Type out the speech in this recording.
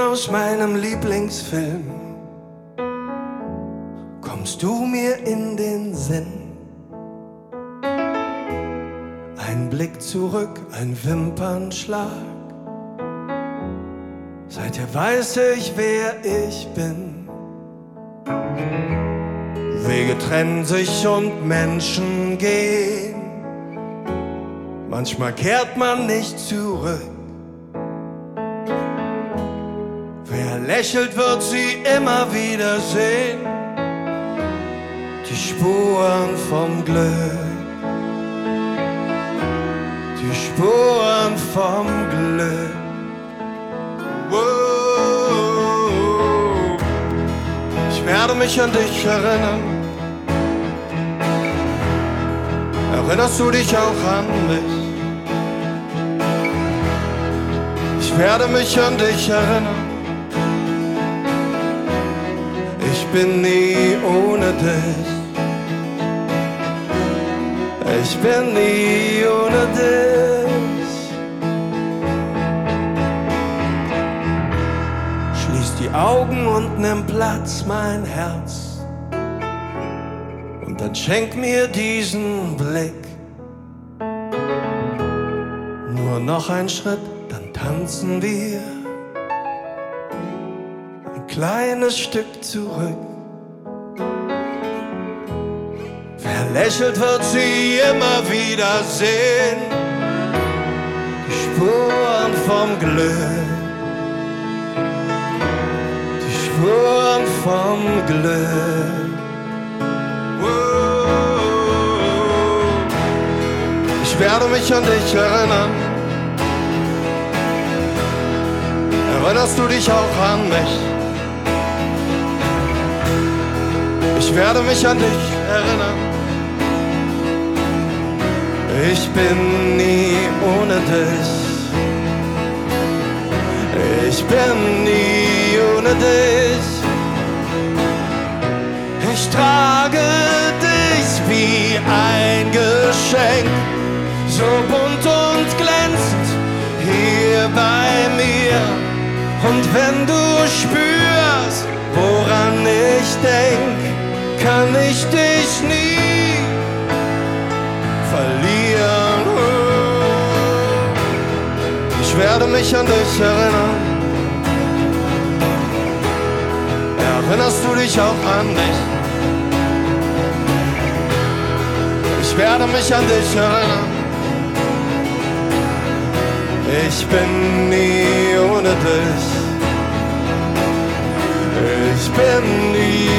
aus meinem Lieblingsfilm kommst du mir in den Sinn. Ein Blick zurück, ein Wimpernschlag. Seither weiß ich, wer ich bin. Wege trennen sich und Menschen gehen. Manchmal kehrt man nicht zurück. Wer lächelt, wird sie immer wieder sehen. Die Spuren vom Glück. Die Spuren vom Glück. Wow. Ich werde mich an dich erinnern. Erinnerst du dich auch an mich? Ich werde mich an dich erinnern. Ich bin nie ohne dich. Ich bin nie ohne dich. Schließ die Augen und nimm Platz, mein Herz. Und dann schenk mir diesen Blick. Nur noch ein Schritt, dann tanzen wir ein kleines Stück zurück. Wer lächelt, wird sie immer wieder sehen. Die Spuren vom Glück. Die Spuren vom Glück. Ich werde mich an dich erinnern. Erinnerst du dich auch an mich? Ich werde mich an dich erinnern. Ich bin nie ohne dich. Ich bin nie ohne dich. Ich trage dich wie ein Geschenk, so bunt und glänzend hier bei mir. Und wenn du spürst, woran ich denk, kann ich dich nie verlieren. Ich werde mich an dich erinnern. Erinnerst du dich auch an mich? Ich werde mich an dich erinnern. Ich bin nie ohne dich. Ich bin nie